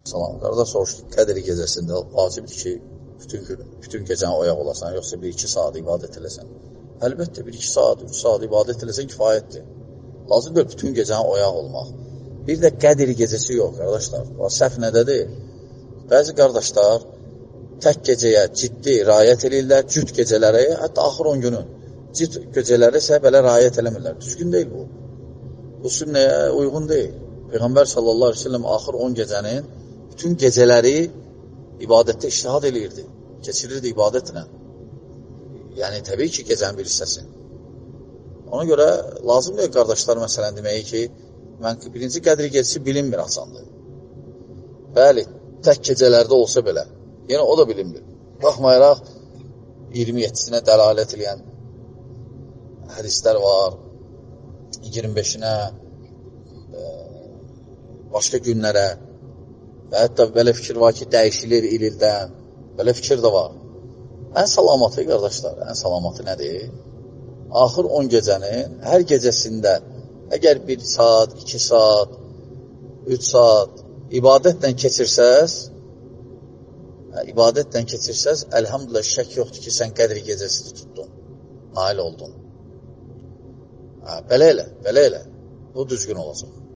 Salam, qardaş soruşdu, Qədr gecəsində vacibdir ki, bütün gecəni oyaq olasan, yoxsa 1-2 saat ibadət eləsən. Əlbəttə, 1-2 saat, 3 saat ibadət eləsən kifayətdir. Lazımdır bütün gecəni oyaq olmaq. Bir də Qədr gecəsi yox, qardaşlar. Səhv nədədir? Bəzi qardaşlar tək gecəyə ciddi riayət edirlər, cüt gecələrə, hətta axır 10 günün cüt gecələri isə belə riayət eləmirlər. Düzgün deyil bu. Bu sünnəyə uyğun deyil. Peyğəmbər sallallahu aleyhi ve sellem axır 10 gecənin bütün gecələri ibadətdə iştihad eləyirdi. Keçirirdi ibadətlə. Yəni, təbii ki, gecənin bir hissəsi. Ona görə lazımdır qardaşlar məsələn deməyi ki, birinci Qədr gecəsi bilinmir asandır. Bəli, tək gecələrdə olsa belə. Yəni, o da bilinmir. Baxmayaraq, 27-sinə dəlalət edən hədislər var, 25-inə, başqa günlərə və hətta belə fikir var ki, dəyişilir ildən, belə fikir də var. Ən salamatı, qardaşlar, ən salamatı nədir? Axır 10 gecənin hər gecəsində əgər 1 saat, 2 saat, 3 saat ibadətlə keçirsəz, əlhamdülillah şək yoxdur ki, sən Qədr gecəsini tutdun, nail oldun. Belə elə, bu düzgün olacaq.